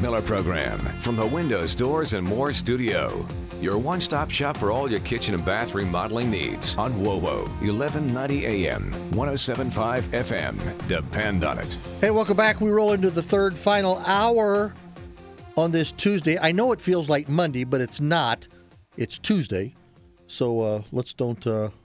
Miller program from the Windows, Doors, and More studio. Your one-stop shop for all your kitchen and bath remodeling needs on WOWO, 1190 AM, 107.5 FM. Depend on it. Hey, welcome back. We roll into the third final hour on this Tuesday. I know it feels like Monday, but it's not. It's Tuesday. So let's don't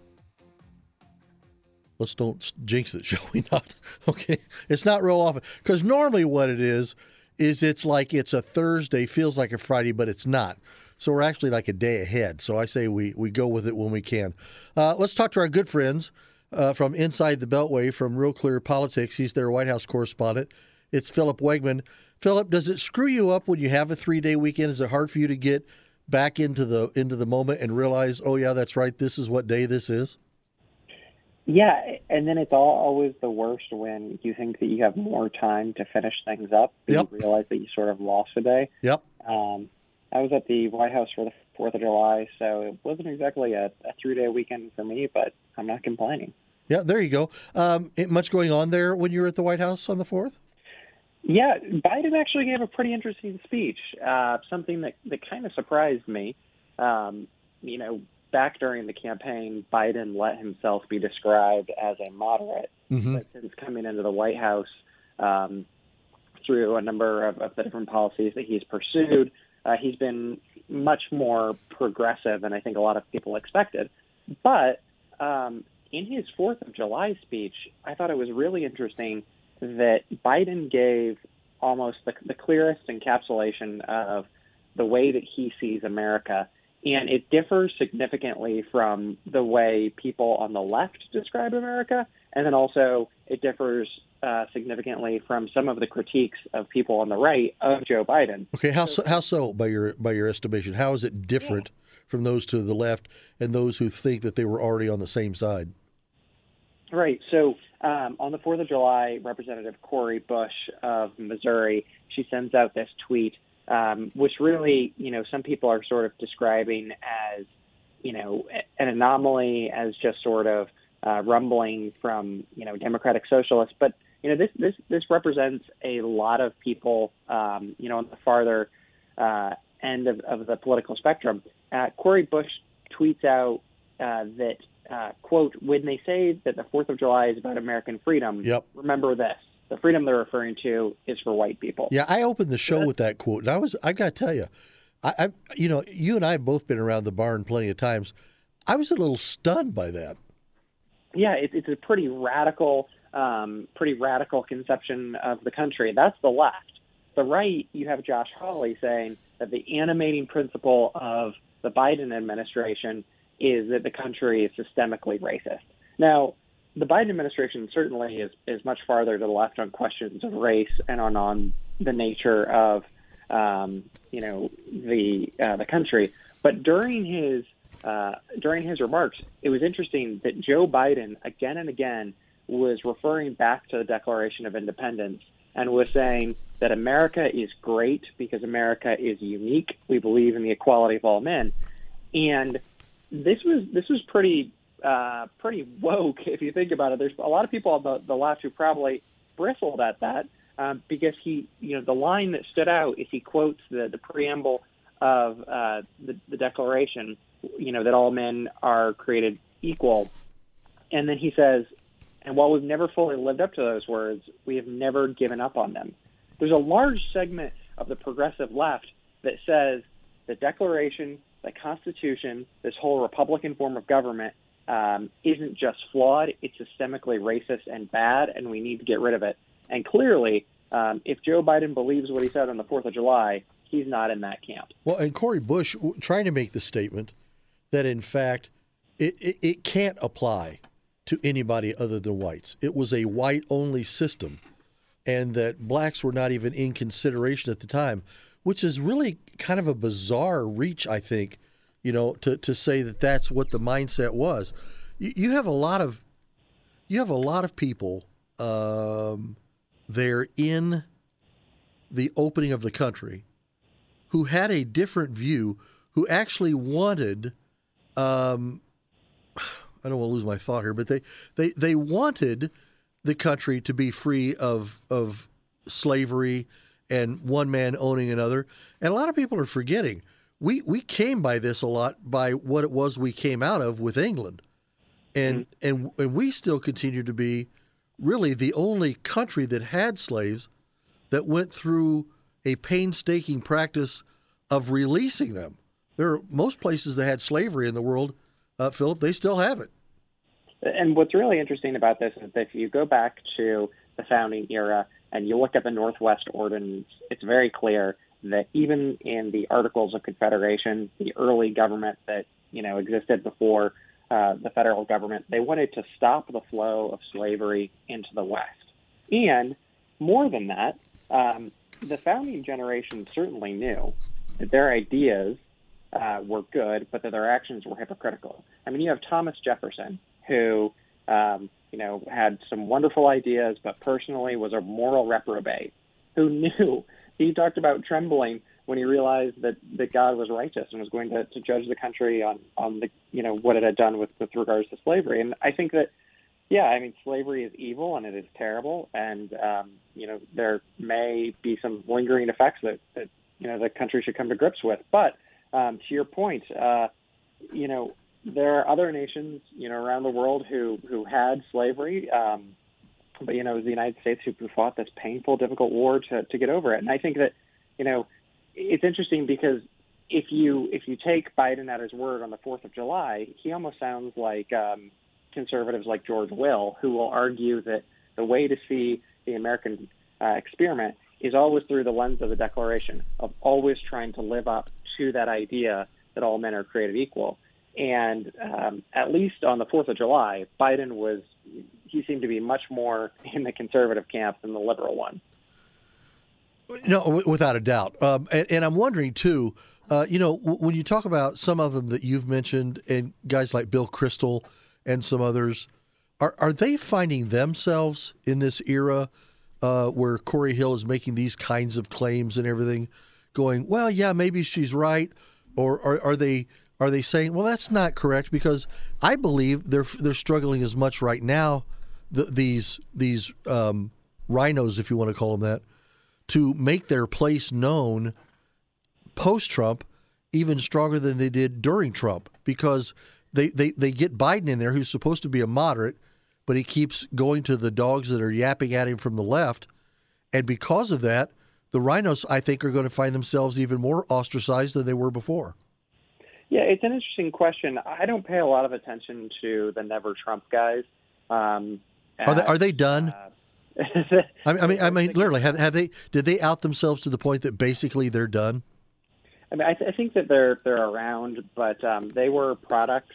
jinx it, shall we not? Okay. It's not real often. Because normally what it is it's like it's a Thursday, feels like a Friday, but it's not. So we're actually like a day ahead. So I say we go with it when we can. Let's talk to our good friends from Inside the Beltway from Real Clear Politics. He's their White House correspondent. It's Philip Wegman. Philip, does it screw you up when you have a 3-day weekend? Is it hard for you to get back into the moment and realize, oh yeah, that's right, this is what day this is? Yeah, and then it's always the worst when you think that you have more time to finish things up. Yep. You realize that you sort of lost a day. Yep. I was at the White House for the 4th of July, so it wasn't exactly a 3-day weekend for me, but I'm not complaining. Yeah, there you go. Much going on there when you were at the White House on the 4th? Yeah, Biden actually gave a pretty interesting speech, something that kind of surprised me. Back during the campaign, Biden let himself be described as a moderate. Mm-hmm. But since coming into the White House, through a number of the different policies that he's pursued, he's been much more progressive than I think a lot of people expected. But in his 4th of July speech, I thought it was really interesting that Biden gave almost the clearest encapsulation of the way that he sees America. And it differs significantly from the way people on the left describe America. And then also it differs significantly from some of the critiques of people on the right of Joe Biden. Okay, how so by your estimation? How is it different from those to the left and those who think that they were already on the same side? Right. So on the 4th of July, Representative Cori Bush of Missouri, she sends out this tweet, which really, some people are sort of describing as, an anomaly, as just sort of rumbling from, Democratic Socialists. But, this represents a lot of people, on the farther end of the political spectrum. Cori Bush tweets out that, quote, when they say that the 4th of July is about American freedom, remember this. The freedom they're referring to is for white people. Yeah, I opened the show with that quote, and I got to tell you, you and I have both been around the barn plenty of times. I was a little stunned by that. Yeah, it's a pretty radical conception of the country. That's the left. The right, you have Josh Hawley saying that the animating principle of the Biden administration is that the country is systemically racist. Now, the Biden administration certainly is much farther to the left on questions of race and on the nature of the country. But during his remarks, it was interesting that Joe Biden again and again was referring back to the Declaration of Independence and was saying that America is great because America is unique. We believe in the equality of all men, and this was pretty woke if you think about it. There's a lot of people on the left who probably bristled at that because the line that stood out is he quotes the preamble of the Declaration, that all men are created equal, and then he says, and while we've never fully lived up to those words, we have never given up on them. There's a large segment of the progressive left that says the Declaration, the Constitution, this whole Republican form of government isn't just flawed, it's systemically racist and bad, and we need to get rid of it. And clearly, if Joe Biden believes what he said on the 4th of July, he's not in that camp. Well, and Cori Bush trying to make the statement that, in fact, it can't apply to anybody other than whites. It was a white-only system, and that blacks were not even in consideration at the time, which is really kind of a bizarre reach, I think, to say that that's what the mindset was. You have a lot of people there in the opening of the country who had a different view, who actually wanted, I don't want to lose my thought here, but they wanted the country to be free of slavery and one man owning another. And a lot of people are forgetting we came by this a lot by what it was we came out of with England. And we still continue to be really the only country that had slaves that went through a painstaking practice of releasing them. There are most places that had slavery in the world, Philip, they still have it. And what's really interesting about this is that if you go back to the founding era and you look at the Northwest Ordinance, it's very clear that even in the Articles of Confederation, the early government that existed before the federal government, they wanted to stop the flow of slavery into the West. And more than that, the founding generation certainly knew that their ideas were good, but that their actions were hypocritical. I mean, you have Thomas Jefferson, who had some wonderful ideas, but personally was a moral reprobate, who knew. He talked about trembling when he realized that God was righteous and was going to judge the country on the what it had done with regards to slavery. And I think that, slavery is evil and it is terrible, and there may be some lingering effects that the country should come to grips with. But to your point, there are other nations around the world who had slavery. But it was the United States who fought this painful, difficult war to get over it. And I think that, it's interesting because if you take Biden at his word on the 4th of July, he almost sounds like conservatives like George Will, who will argue that the way to see the American experiment is always through the lens of the Declaration, of always trying to live up to that idea that all men are created equal. And at least on the 4th of July, Biden he seemed to be much more in the conservative camp than the liberal one. No, without a doubt. And I'm wondering, too, when you talk about some of them that you've mentioned and guys like Bill Kristol and some others, are they finding themselves in this era where Corey Hill is making these kinds of claims and everything, going, well, yeah, maybe she's right, or are they saying, well, that's not correct? Because I believe they're struggling as much right now, these rhinos, if you want to call them that, to make their place known post-Trump even stronger than they did during Trump, because they get Biden in there, who's supposed to be a moderate, but he keeps going to the dogs that are yapping at him from the left. And because of that, the rhinos, I think, are going to find themselves even more ostracized than they were before. Yeah, it's an interesting question. I don't pay a lot of attention to the Never Trump guys. Are they done? I mean, literally, did they out themselves to the point that basically they're done? I mean, I think that they're around, but they were products.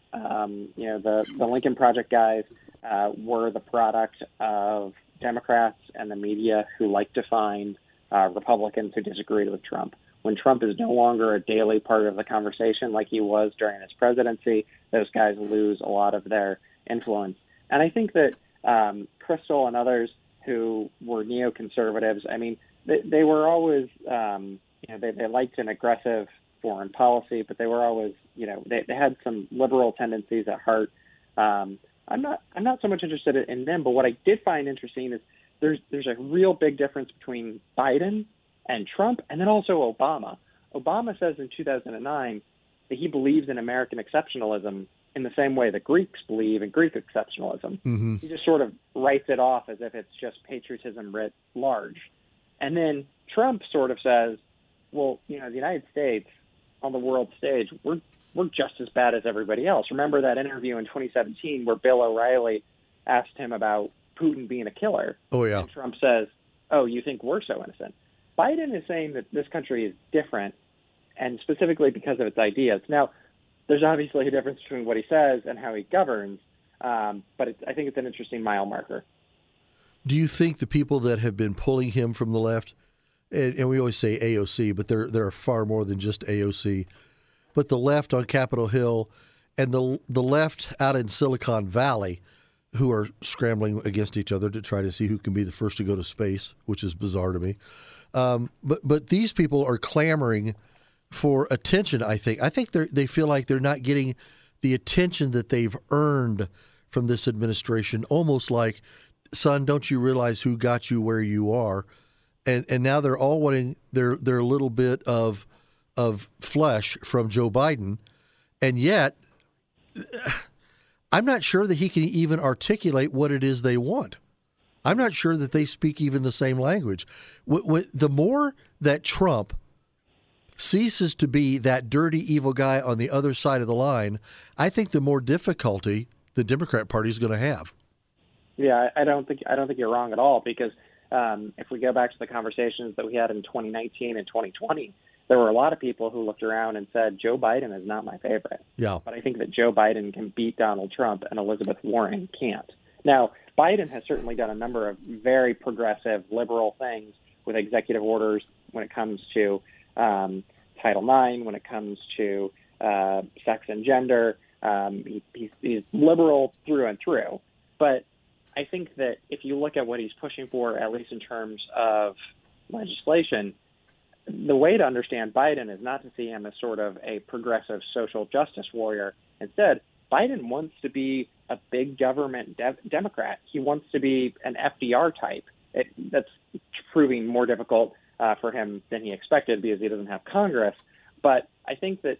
The Lincoln Project guys were the product of Democrats and the media who like to find Republicans who disagreed with Trump. When Trump is no longer a daily part of the conversation like he was during his presidency, those guys lose a lot of their influence. And I think that Kristol and others who were neoconservatives, I mean, they were always, they liked an aggressive foreign policy, but they were always, they had some liberal tendencies at heart. I'm not so much interested in them, but what I did find interesting is there's a real big difference between Biden and Trump, and then also Obama. Obama says in 2009 that he believes in American exceptionalism in the same way the Greeks believe in Greek exceptionalism. Mm-hmm. He just sort of writes it off as if it's just patriotism writ large. And then Trump sort of says, well, the United States on the world stage, we're just as bad as everybody else. Remember that interview in 2017 where Bill O'Reilly asked him about Putin being a killer? Oh, yeah. And Trump says, oh, you think we're so innocent? Biden is saying that this country is different, and specifically because of its ideas. Now, there's obviously a difference between what he says and how he governs, but I think it's an interesting mile marker. Do you think the people that have been pulling him from the left, and we always say AOC, but there are far more than just AOC, but the left on Capitol Hill and the left out in Silicon Valley, who are scrambling against each other to try to see who can be the first to go to space, which is bizarre to me. But these people are clamoring for attention, I think. I think they feel like they're not getting the attention that they've earned from this administration, almost like, son, don't you realize who got you where you are? and now they're all wanting their little bit of flesh from Joe Biden, and yet I'm not sure that he can even articulate what it is they want. I'm not sure that they speak even the same language. The more that Trump ceases to be that dirty, evil guy on the other side of the line, I think the more difficulty the Democrat Party is going to have. Yeah, I don't think you're wrong at all, because if we go back to the conversations that we had in 2019 and 2020, there were a lot of people who looked around and said, Joe Biden is not my favorite. Yeah. But I think that Joe Biden can beat Donald Trump and Elizabeth Warren can't. Now, Biden has certainly done a number of very progressive, liberal things with executive orders when it comes to Title IX, when it comes to sex and gender. He's liberal through and through. But I think that if you look at what he's pushing for, at least in terms of legislation, the way to understand Biden is not to see him as sort of a progressive social justice warrior. Instead, Biden wants to be a big government Democrat. He wants to be an FDR type. That's proving more difficult for him than he expected because he doesn't have Congress. But I think that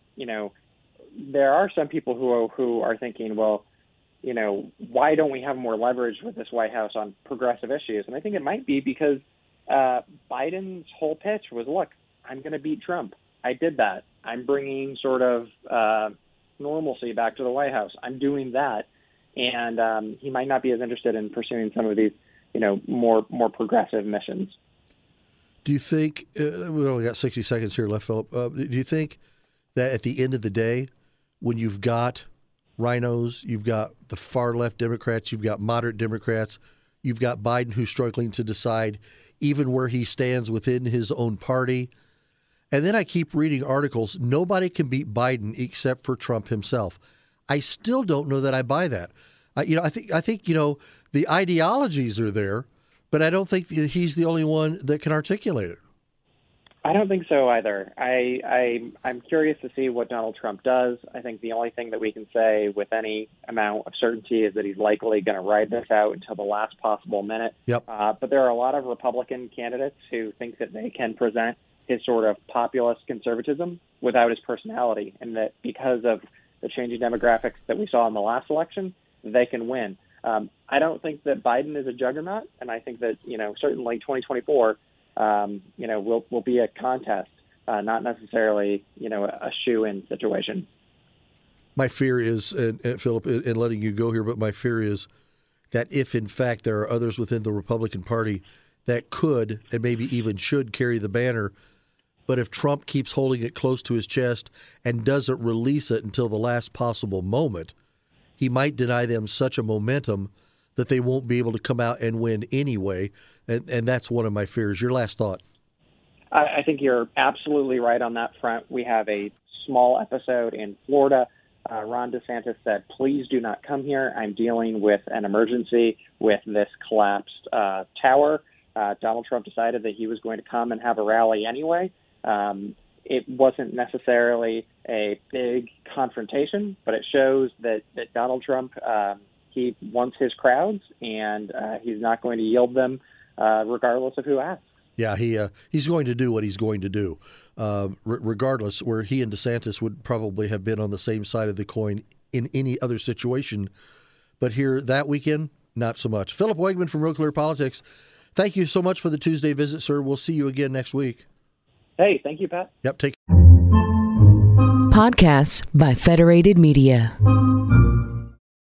there are some people who are thinking, well, why don't we have more leverage with this White House on progressive issues? And I think it might be because Biden's whole pitch was, look, I'm going to beat Trump. I did that. I'm bringing sort of normalcy back to the White House. I'm doing that. And he might not be as interested in pursuing some of these, more progressive missions. Do you think, we've only got 60 seconds here left, Philip, do you think that at the end of the day, when you've got rhinos, you've got the far left Democrats, you've got moderate Democrats, you've got Biden who's struggling to decide even where he stands within his own party. And then I keep reading articles. Nobody can beat Biden except for Trump himself. I still don't know that I buy that. I think the ideologies are there, but I don't think that he's the only one that can articulate it. I don't think so either. I'm curious to see what Donald Trump does. I think the only thing that we can say with any amount of certainty is that he's likely going to ride this out until the last possible minute. Yep. But there are a lot of Republican candidates who think that they can present his sort of populist conservatism without his personality, and that because of the changing demographics that we saw in the last election, they can win. I don't think that Biden is a juggernaut, and I think that, certainly 2024, will be a contest, not necessarily, a shoe-in situation. My fear is, and Philip, in letting you go here, but my fear is that if, in fact, there are others within the Republican Party that could and maybe even should carry the banner, but if Trump keeps holding it close to his chest and doesn't release it until the last possible moment, he might deny them such a momentum that they won't be able to come out and win anyway. And that's one of my fears. Your last thought. I think you're absolutely right on that front. We have a small episode in Florida. Ron DeSantis said, please do not come here. I'm dealing with an emergency with this collapsed tower. Donald Trump decided that he was going to come and have a rally anyway. It wasn't necessarily a big confrontation, but it shows that Donald Trump, he wants his crowds, and he's not going to yield them regardless of who asks. Yeah, he's going to do what he's going to do, regardless, where he and DeSantis would probably have been on the same side of the coin in any other situation. But here that weekend, not so much. Philip Wegman from Real Clear Politics, thank you so much for the Tuesday visit, sir. We'll see you again next week. Hey, thank you, Pat. Yep, take Podcasts by Federated Media.